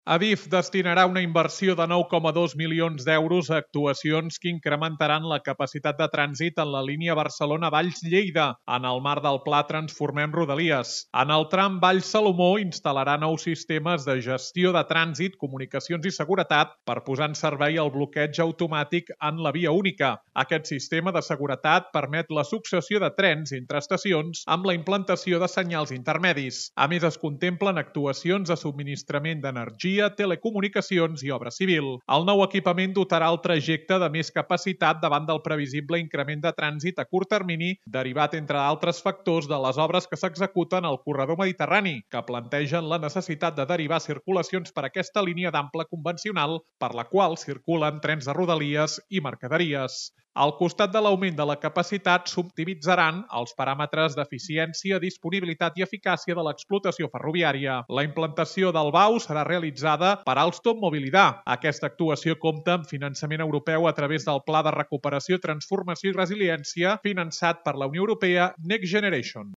Adif destinarà una inversió de 9,2 milions d'euros a actuacions que incrementaran la capacitat de trànsit en la línia Barcelona-Valls-Lleida, en el marc del Pla Transformem Rodalies. En el tram Valls-Salomó instal·larà nous sistemes de gestió de trànsit, comunicacions i seguretat per posar en servei el bloqueig automàtic en la via única. Aquest sistema de seguretat permet la successió de trens entre estacions amb la implantació de senyals intermedis. A més, es contemplen actuacions de subministrament d'energia, telecomunicacions i obra civil. El nou equipament dotarà el trajecte de més capacitat davant del previsible increment de trànsit a curt termini, derivat, entre altres factors, de les obres que s'executen al corredor mediterrani, que plantegen la necessitat de derivar circulacions per aquesta línia d'ample convencional per la qual circulen trens de rodalies i mercaderies. Al costat de l'augment de la capacitat, s'optimitzaran els paràmetres d'eficiència, disponibilitat i eficàcia de l'explotació ferroviària. La implantació del BAU serà realitzada per Alstom Mobilidad. Aquesta actuació compta amb finançament europeu a través del Pla de Recuperació, Transformació i Resiliència finançat per la Unió Europea Next Generation.